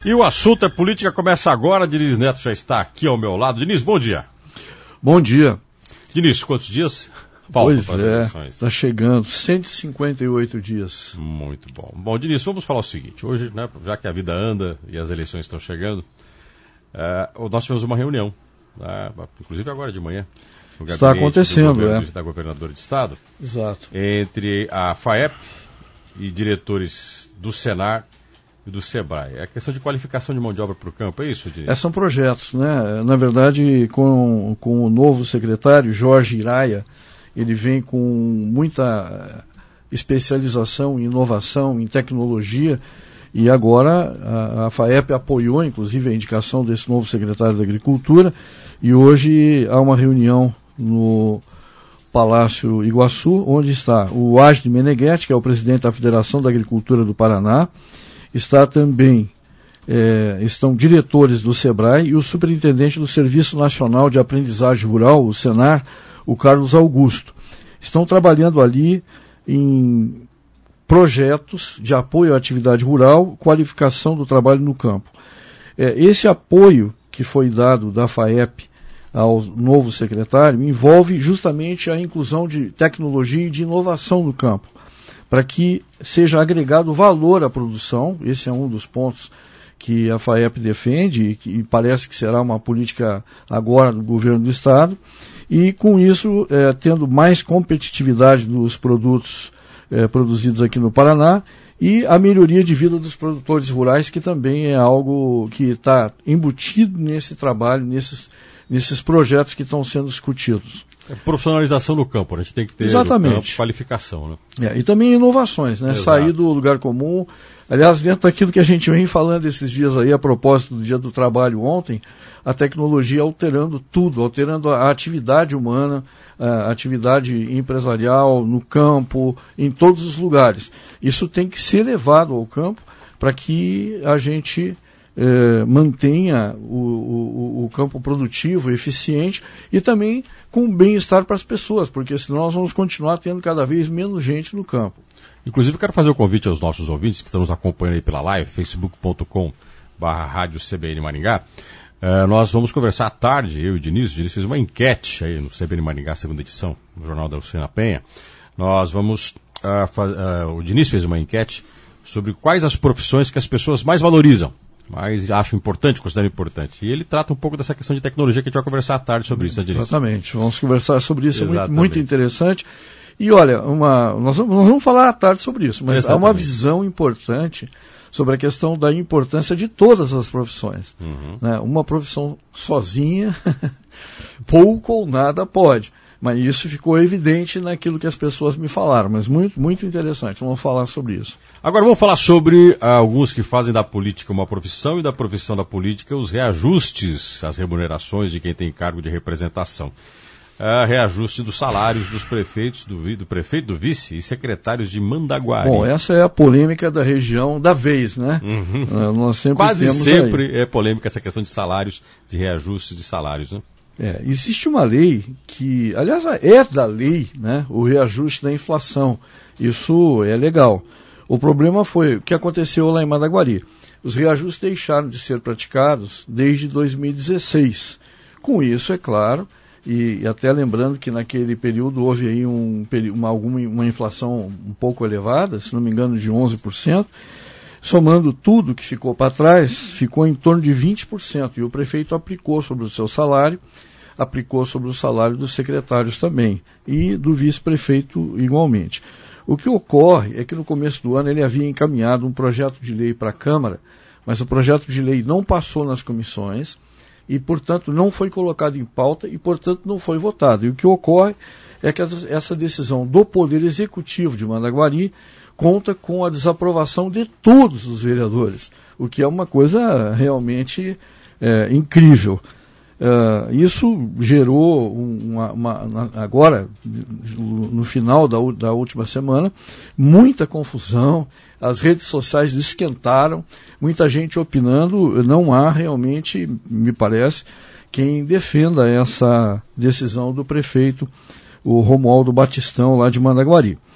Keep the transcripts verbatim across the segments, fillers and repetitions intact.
E o assunto é política, começa agora. Diniz Neto já está aqui ao meu lado. Diniz, bom dia. Bom dia. Diniz, quantos dias faltam pois para as é, eleições? Está chegando, cento e cinquenta e oito dias. Muito bom. Bom, Diniz, vamos falar o seguinte. Hoje, né, já que a vida anda e as eleições estão chegando, é, nós tivemos uma reunião, né, inclusive agora de manhã, no Está acontecendo, do é. da governadora de Estado, Exato. entre a FAEP e diretores do Senar e do Sebrae. É a questão de qualificação de mão de obra para o campo, é isso, Diniz? É, são projetos, né? Na verdade, com, com o novo secretário, Jorge Iraia, ele vem com muita especialização em inovação, em tecnologia, e agora a, a FAEP apoiou, inclusive, a indicação desse novo secretário da Agricultura, e hoje há uma reunião no Palácio Iguaçu, onde está o Agnes Meneghetti, que é o presidente da Federação da Agricultura do Paraná, está também, é, estão diretores do Sebrae e o superintendente do Serviço Nacional de Aprendizagem Rural, o Senar, o Carlos Augusto. Estão trabalhando ali em projetos de apoio à atividade rural, qualificação do trabalho no campo. É, esse apoio que foi dado da FAEP ao novo secretário envolve justamente a inclusão de tecnologia e de inovação no campo, para que seja agregado valor à produção. Esse é um dos pontos que a FAEP defende e que parece que será uma política agora do governo do Estado, e com isso, é, tendo mais competitividade dos produtos é, produzidos aqui no Paraná e a melhoria de vida dos produtores rurais, que também é algo que está embutido nesse trabalho, nesses, nesses projetos que estão sendo discutidos. É profissionalização no campo, a gente tem que ter Exatamente. No campo, qualificação, né? É, e também inovações, né? Exato. Sair do lugar comum. Aliás, dentro daquilo que a gente vem falando esses dias aí, a propósito do Dia do Trabalho ontem, a tecnologia alterando tudo, alterando a atividade humana, a atividade empresarial, no campo, em todos os lugares. Isso tem que ser levado ao campo para que a gente eh, mantenha o, o, o campo produtivo, eficiente e também com bem-estar para as pessoas, porque senão nós vamos continuar tendo cada vez menos gente no campo. Inclusive, quero fazer o convite aos nossos ouvintes que estão nos acompanhando aí pela live, facebook ponto com barra rádio C B N Maringá. Uh, nós vamos conversar à tarde, eu e o Diniz. O Diniz fez uma enquete aí no C B N Maringá, segunda edição, no Jornal da Luciana Penha. Nós vamos, uh, faz, uh, o Diniz fez uma enquete sobre quais as profissões que as pessoas mais valorizam, mais acham importante, consideram importante. E ele trata um pouco dessa questão de tecnologia que a gente vai conversar à tarde sobre isso, né, Diniz? Exatamente, vamos conversar sobre isso, é muito, muito interessante. E olha, uma, nós, vamos, nós vamos falar à tarde sobre isso, mas Exatamente. Há uma visão importante sobre a questão da importância de todas as profissões. Uhum. Né? Uma profissão sozinha, pouco ou nada pode. Mas isso ficou evidente naquilo que as pessoas me falaram. Mas muito, muito interessante. Vamos falar sobre isso. Agora vamos falar sobre ah, alguns que fazem da política uma profissão e da profissão da política os reajustes às remunerações de quem tem cargo de representação. Uh, reajuste dos salários dos prefeitos, do, do prefeito, do vice e secretários de Mandaguari. Bom, essa é a polêmica da região da vez, né? Uhum. Uh, nós sempre Quase temos sempre aí. É polêmica essa questão de salários, de reajuste de salários, né? É, existe uma lei que, aliás, é da lei, né? O reajuste da inflação. Isso é legal. O problema foi o que aconteceu lá em Mandaguari. Os reajustes deixaram de ser praticados desde dois mil e dezesseis. Com isso, é claro, E, e até lembrando que naquele período houve aí um, uma, alguma, uma inflação um pouco elevada, se não me engano de onze por cento, somando tudo que ficou para trás, ficou em torno de vinte por cento, e o prefeito aplicou sobre o seu salário, aplicou sobre o salário dos secretários também, e do vice-prefeito igualmente. O que ocorre é que no começo do ano ele havia encaminhado um projeto de lei para a Câmara, mas o projeto de lei não passou nas comissões, e, portanto, não foi colocado em pauta e, portanto, não foi votado. E o que ocorre é que essa decisão do Poder Executivo de Mandaguari conta com a desaprovação de todos os vereadores, o que é uma coisa realmente é, incrível. Uh, isso gerou uma, uma, agora, no final da, da última semana, muita confusão, as redes sociais esquentaram, muita gente opinando, não há realmente, me parece, quem defenda essa decisão do prefeito, o Romualdo Batistão, lá de Mandaguari.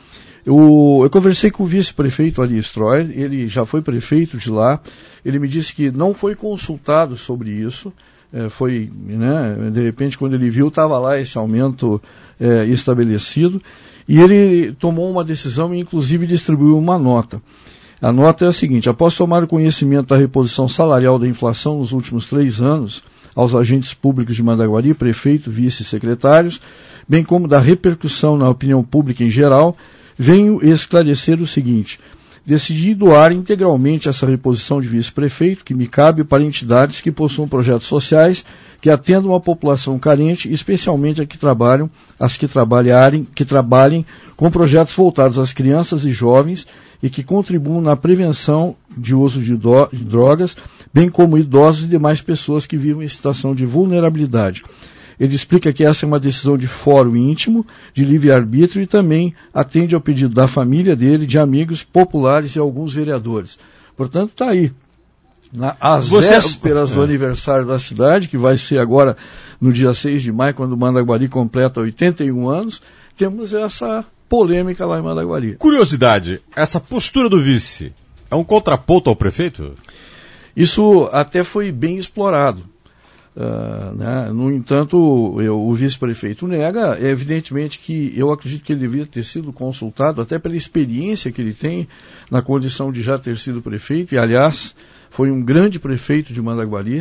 Eu, eu conversei com o vice-prefeito Ali Stroyer, ele já foi prefeito de lá, ele me disse que não foi consultado sobre isso, é, foi, né, de repente quando ele viu estava lá esse aumento é, estabelecido, e ele tomou uma decisão e inclusive distribuiu uma nota. A nota é a seguinte: após tomar conhecimento da reposição salarial da inflação nos últimos três anos aos agentes públicos de Mandaguari, prefeito, vice-secretários, bem como da repercussão na opinião pública em geral, venho esclarecer o seguinte: decidi doar integralmente essa reposição de vice-prefeito, que me cabe, para entidades que possuam projetos sociais que atendam a população carente, especialmente a que trabalham, as que trabalharem, que trabalhem com projetos voltados às crianças e jovens e que contribuam na prevenção de uso de, do, de drogas, bem como idosos e demais pessoas que vivem em situação de vulnerabilidade. Ele explica que essa é uma decisão de fórum íntimo, de livre-arbítrio, e também atende ao pedido da família dele, de amigos populares e alguns vereadores. Portanto, está aí. Na, às Você... vésperas é. do aniversário da cidade, que vai ser agora no dia seis de maio, quando Mandaguari completa oitenta e um anos, temos essa polêmica lá em Mandaguari. Curiosidade, essa postura do vice é um contraponto ao prefeito? Isso até foi bem explorado. Uh, né? No entanto, eu, o vice-prefeito nega. É evidentemente que eu acredito que ele devia ter sido consultado, até pela experiência que ele tem na condição de já ter sido prefeito, e aliás, foi um grande prefeito de Mandaguari.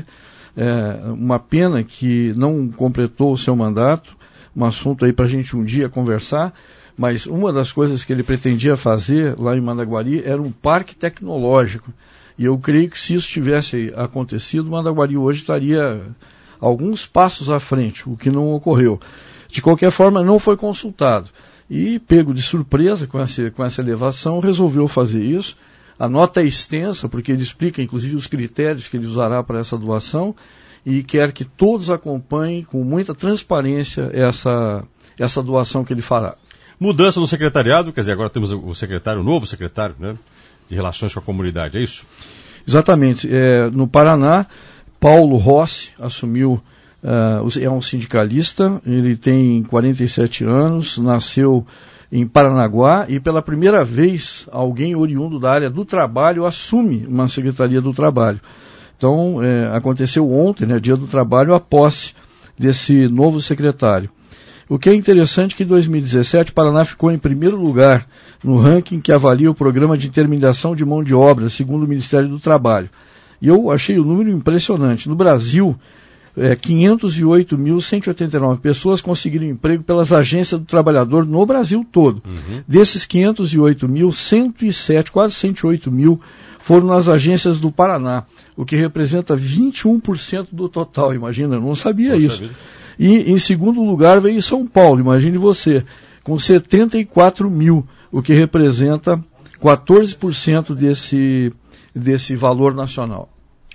É, uma pena que não completou o seu mandato, um assunto aí para a gente um dia conversar, mas uma das coisas que ele pretendia fazer lá em Mandaguari era um parque tecnológico. E eu creio que se isso tivesse acontecido, Mandaguari hoje estaria alguns passos à frente, o que não ocorreu. De qualquer forma, não foi consultado. E, pego de surpresa com essa, com essa elevação, resolveu fazer isso. A nota é extensa, porque ele explica, inclusive, os critérios que ele usará para essa doação, e quer que todos acompanhem com muita transparência essa, essa doação que ele fará. Mudança no secretariado, quer dizer, agora temos o secretário, o novo secretário, né, de Relações com a Comunidade, é isso? Exatamente. É, no Paraná, Paulo Rossi assumiu, uh, é um sindicalista, ele tem quarenta e sete anos, nasceu em Paranaguá, e pela primeira vez alguém oriundo da área do trabalho assume uma secretaria do trabalho. Então, é, aconteceu ontem, né, dia do trabalho, a posse desse novo secretário. O que é interessante é que em dois mil e dezessete, Paraná ficou em primeiro lugar no ranking que avalia o programa de intermediação de mão de obra, segundo o Ministério do Trabalho. E eu achei o número impressionante. No Brasil, é, quinhentos e oito mil cento e oitenta e nove pessoas conseguiram emprego pelas agências do trabalhador no Brasil todo. Uhum. Desses quinhentos e oito mil, cento e sete, quase cento e oito mil, foram nas agências do Paraná, o que representa vinte e um por cento do total. Imagina, eu não sabia não isso. Sabia. E em segundo lugar veio São Paulo, imagine você, com setenta e quatro mil, o que representa quatorze por cento desse, desse valor nacional.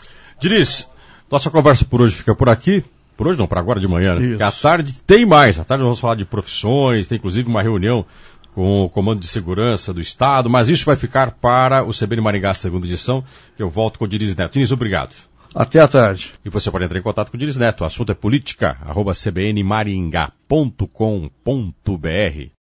Diniz, nossa conversa por hoje fica por aqui. Por hoje não, para agora de manhã, né? Porque à tarde tem mais. À tarde nós vamos falar de profissões, tem inclusive uma reunião com o Comando de Segurança do Estado, mas isso vai ficar para o C B N Maringá, segunda edição, que eu volto com o Diniz Neto. Diniz, obrigado. Até à tarde. E você pode entrar em contato com o Diniz Neto. O assunto é política, arroba c b n maringá ponto com ponto b r.